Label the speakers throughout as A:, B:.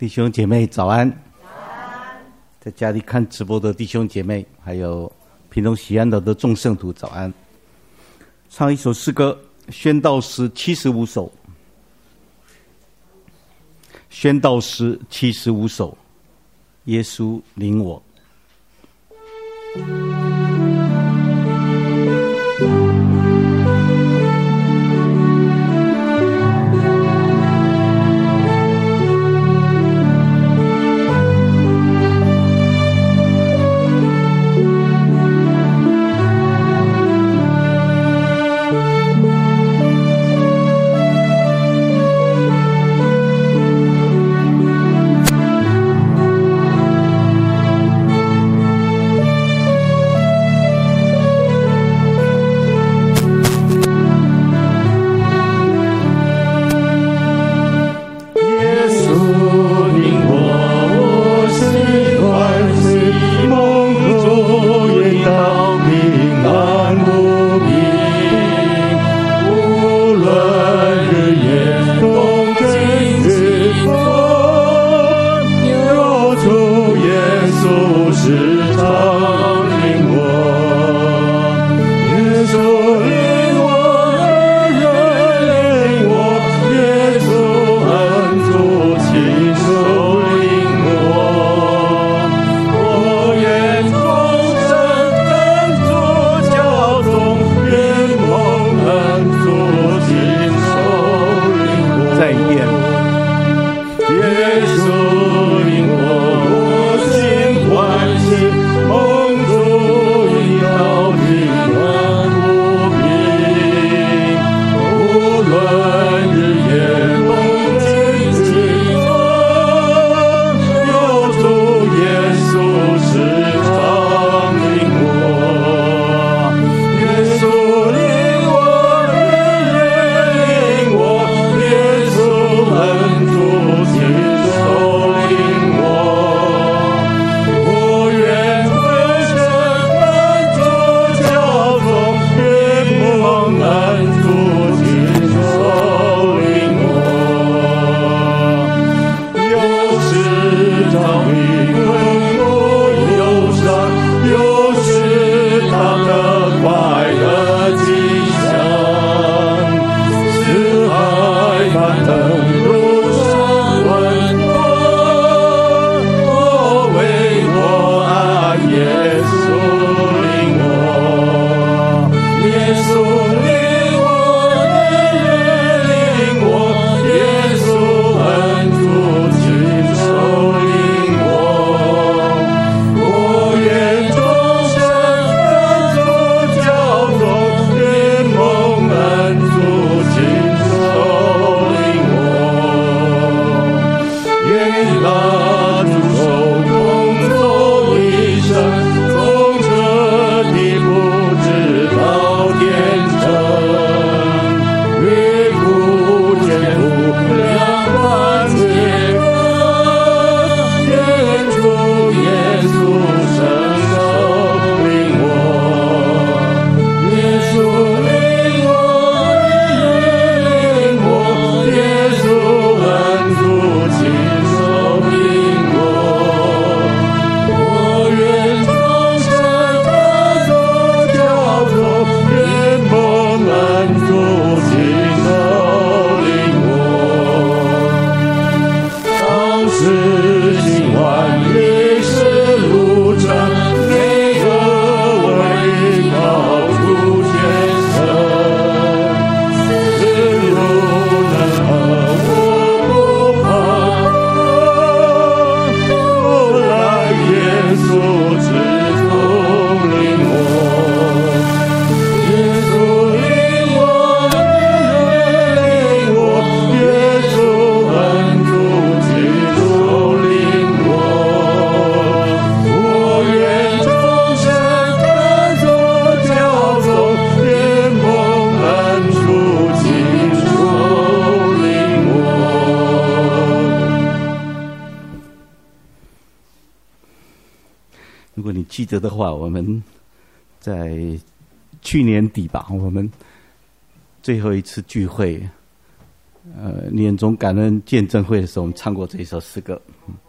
A: 弟兄姐妹早安。在家里看直播的弟兄姐妹，还有屏东喜安楼的众圣徒早安。唱一首诗歌，宣道诗75首。宣道诗75首，耶稣领我。记得的话，我们在去年底吧，我们最后一次聚会年终感恩见证会的时候，我们唱过这一首诗歌。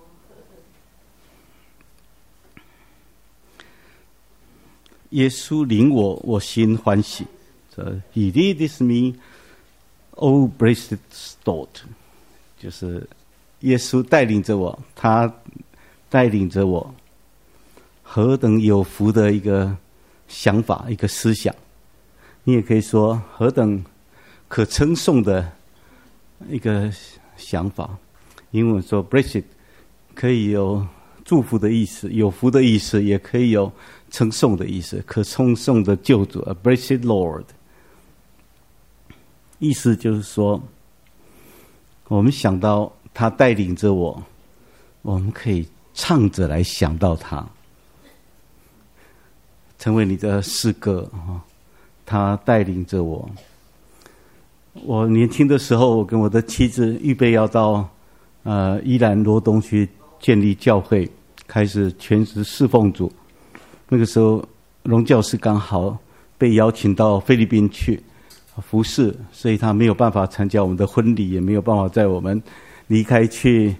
A: 耶稣领我，我心欢喜。He leads me, O blessed Lord， 就是耶稣带领着我，他带领着我，何等有福的一个想法，一个思想。你也可以说何等可称颂的一个想法。英文说 blessed 可以有祝福的意思，有福的意思，也可以有称颂的意思，可称颂的救主 A blessed Lord。 意思就是说，我们想到他带领着我，我们可以唱着来想到他，成为你的诗歌。他带领着我。我年轻的时候，我跟我的妻子预备要到宜兰罗东去建立教会，开始全职侍奉主。那个时候荣教师刚好被邀请到菲律宾去服侍，所以他没有办法参加我们的婚礼，也没有办法在我们离开去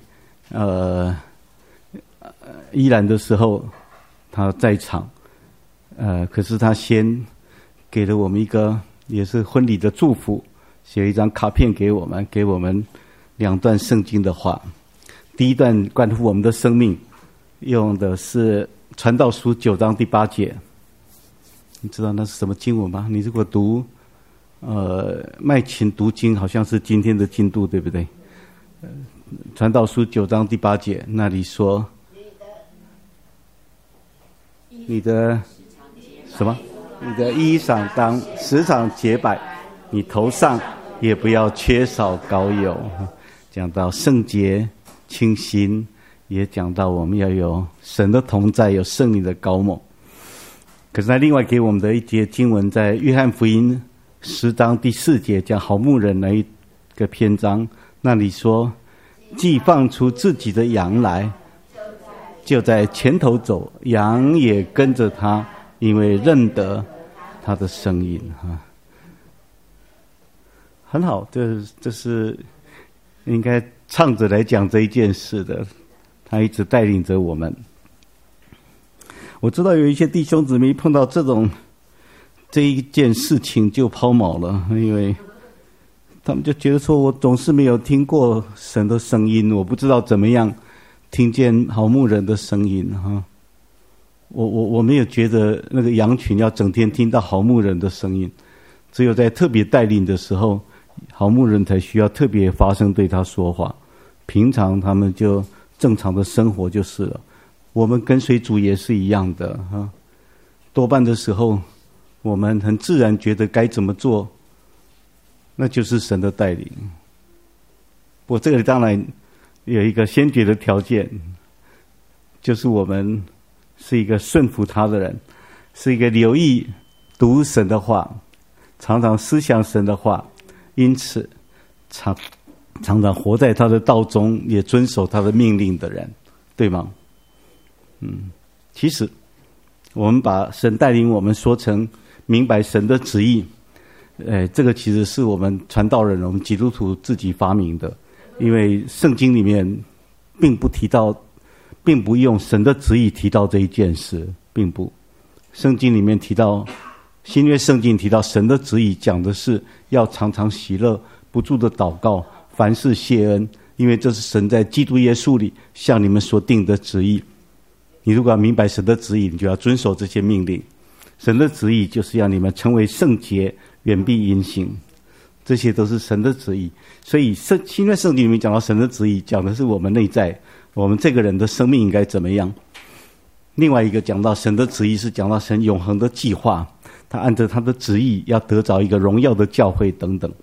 A: 宜兰的时候他在场。可是他先给了我们一个也是婚礼的祝福，写一张卡片给我们2段圣经的话。第一段关乎我们的生命，用的是传道书9章第8节。你知道那是什么经文吗？你如果读麦琴读经，好像是今天的进度，对不对？传道书9章第8节，那里说你的什么？你的衣裳当时常洁白，你头上也不要缺少膏油。讲到圣洁清新，也讲到我们要有神的同在，有圣灵的膏抹。可是他另外给我们的一节经文，在约翰福音10章第4节，讲好牧人那一个篇章，那里说，既放出自己的羊来，就在前头走，羊也跟着他，因为认得他的声音。很好，这是应该唱着来讲这一件事的。他一直带领着我们。我知道有一些弟兄姊妹碰到这一件事情就抛锚了，因为他们就觉得说，我总是没有听过神的声音，我不知道怎么样听见好牧人的声音。我没有觉得那个羊群要整天听到好牧人的声音，只有在特别带领的时候，好牧人才需要特别发声对他说话。平常他们就正常的生活就是了。我们跟随主也是一样的。多半的时候我们很自然觉得该怎么做，那就是神的带领。不过这个当然有一个先决的条件，就是我们是一个顺服他的人，是一个留意读神的话，常常思想神的话，因此常常活在他的道中，也遵守他的命令的人，对吗？其实我们把神带领我们说成明白神的旨意，这个其实是我们传道人，我们基督徒自己发明的。因为圣经里面并不用神的旨意提到这一件事，并不。圣经里面提到，新约圣经提到神的旨意，讲的是要常常喜乐，不住的祷告，凡事谢恩，因为这是神在基督耶稣里向你们所定的旨意。你如果要明白神的旨意，你就要遵守这些命令。神的旨意就是要你们成为圣洁，远避淫行，这些都是神的旨意。所以新约圣经里面讲到神的旨意，讲的是我们内在，我们这个人的生命应该怎么样。另外一个讲到神的旨意，是讲到神永恒的计划，他按照他的旨意要得着一个荣耀的教会等等。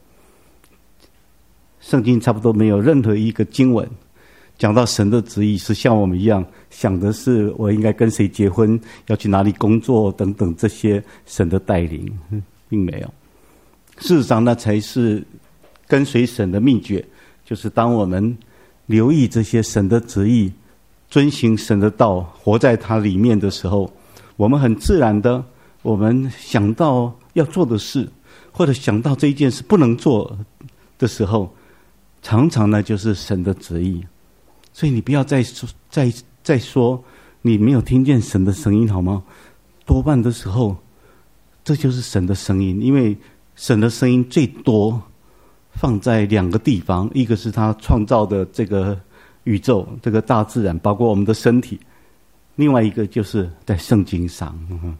A: 圣经差不多没有任何一个经文讲到神的旨意是像我们一样想的是我应该跟谁结婚，要去哪里工作等等，这些神的带领并没有。事实上那才是跟随神的秘诀，就是当我们留意这些神的旨意，遵行神的道，活在它里面的时候，我们很自然的，我们想到要做的事，或者想到这一件事不能做的时候， 常常呢就是神的旨意。所以你不要再说你没有听见神的声音，好吗？多半的时候，这就是神的声音。因为神的声音最多放在两个地方，一个是他创造的这个宇宙，这个大自然，包括我们的身体；另外一个就是在圣经上。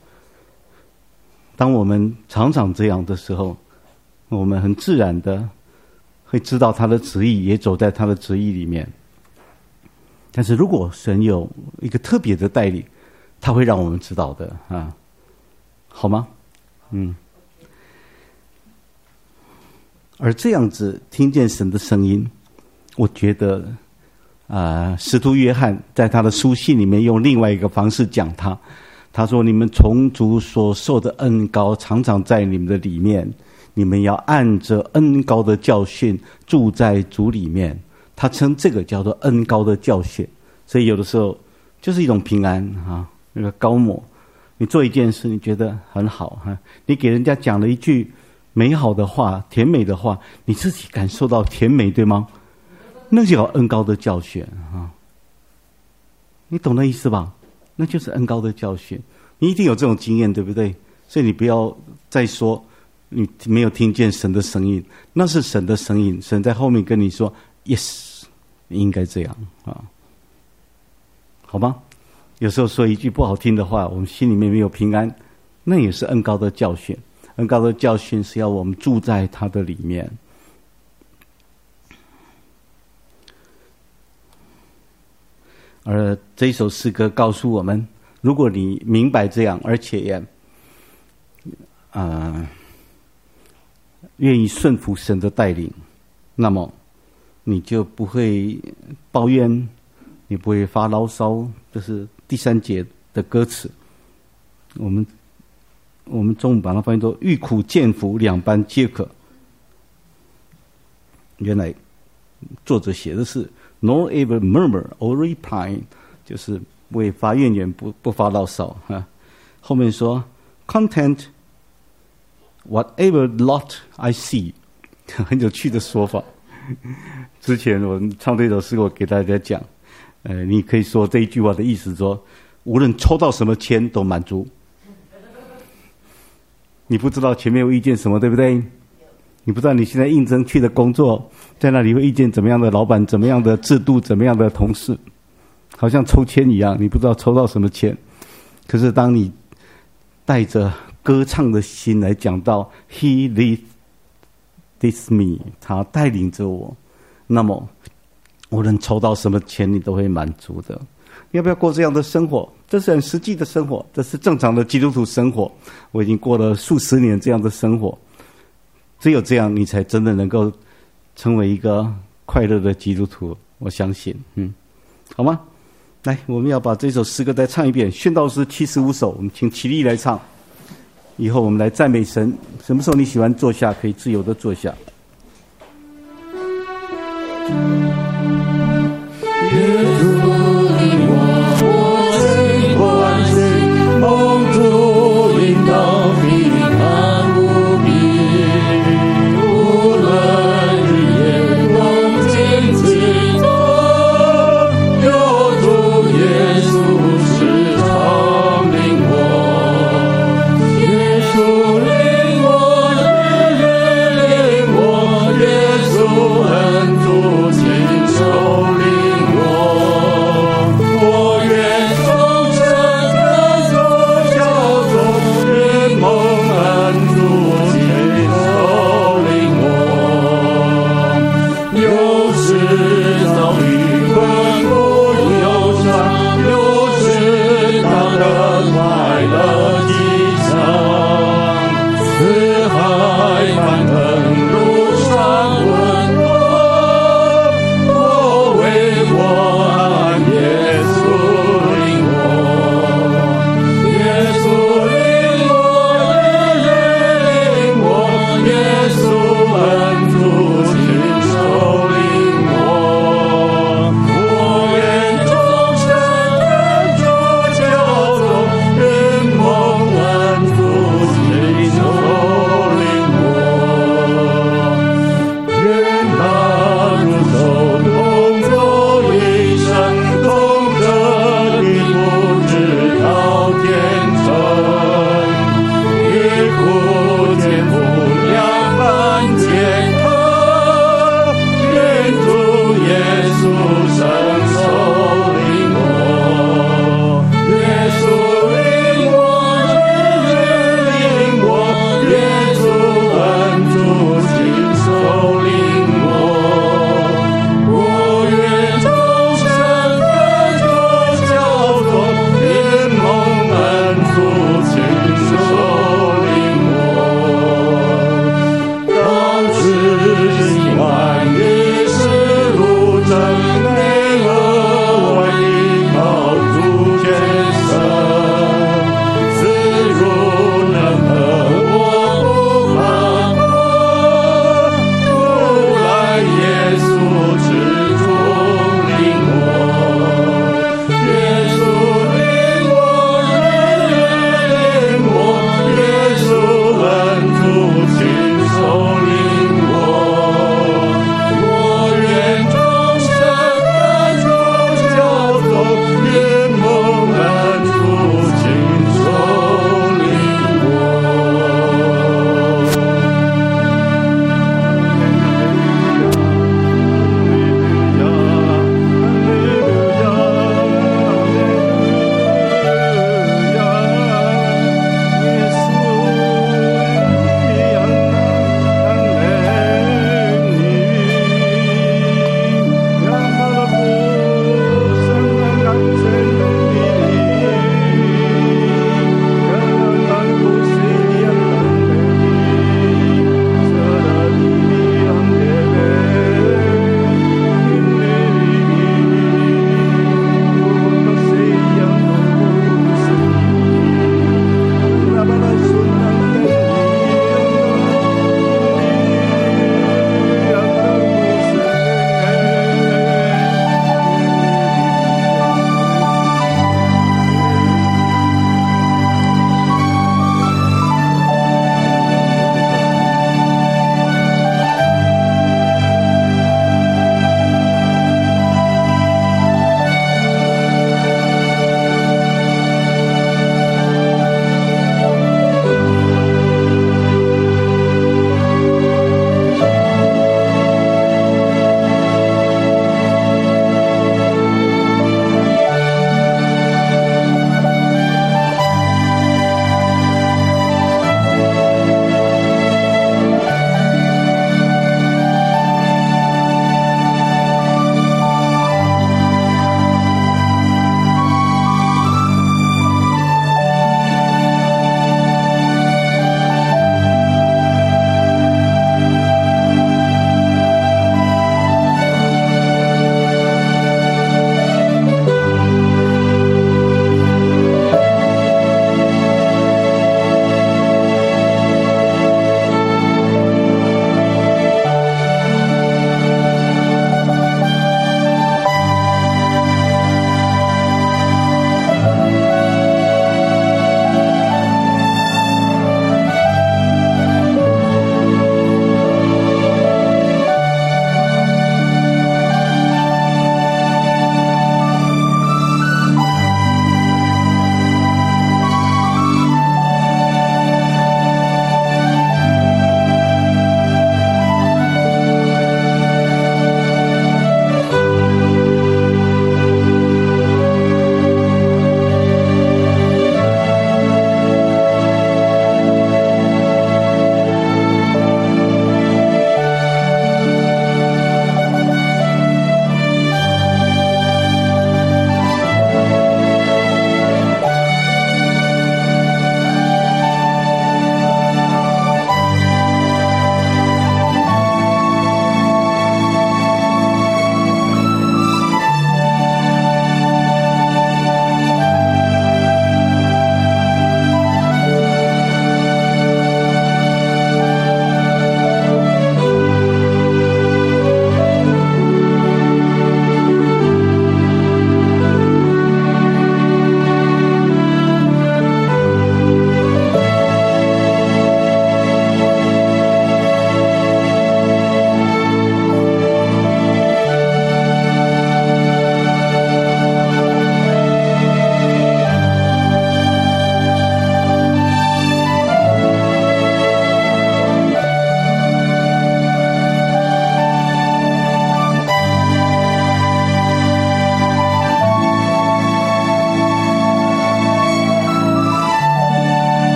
A: 当我们常常这样的时候，我们很自然的会知道他的旨意，也走在他的旨意里面。但是如果神有一个特别的带领，他会让我们知道的啊，好吗？而这样子听见神的声音，我觉得使徒约翰在他的书信里面用另外一个方式讲他说：你们从主所受的恩膏常常在你们的里面，你们要按着恩膏的教训住在主里面。他称这个叫做恩膏的教训。所以有的时候就是一种平安啊，那个膏抹。你做一件事你觉得很好哈，你给人家讲了一句美好的话，甜美的话，你自己感受到甜美，对吗？那就叫恩膏的教训啊，你懂那意思吧？那就是恩膏的教训。你一定有这种经验，对不对？所以你不要再说你没有听见神的声音，那是神的声音，神在后面跟你说 yes， 你应该这样啊，好吗？有时候说一句不好听的话，我们心里面没有平安，那也是恩膏的教训。恩膏的教训是要我们住在他的里面。而这一首诗歌告诉我们，如果你明白这样，而且也愿意顺服神的带领，那么你就不会抱怨，你不会发牢骚。这是第3节的歌词。我们中午把它翻译作欲苦见福，两般皆可。原来作者写的是 nor ever murmur or repine， 就是不会发怨言，不发牢骚啊。后面说 content whatever lot I see， 很有趣的说法。之前我唱这首诗，我给大家讲，你可以说这一句话的意思说，无论抽到什么签都满足。你不知道前面会遇见什么，对不对？你不知道你现在应征去的工作，在那里会遇见怎么样的老板，怎么样的制度，怎么样的同事，好像抽签一样，你不知道抽到什么签。可是当你带着歌唱的心来讲到 He leads me， 他带领着我，那么无论抽到什么签，你都会满足的。要不要过这样的生活？这是很实际的生活，这是正常的基督徒生活。我已经过了数十年这样的生活，只有这样，你才真的能够成为一个快乐的基督徒。我相信，好吗？来，我们要把这首诗歌再唱一遍，宣道诗75首，我们请起立来唱。以后我们来赞美神。什么时候你喜欢坐下，可以自由的坐下。
B: 耶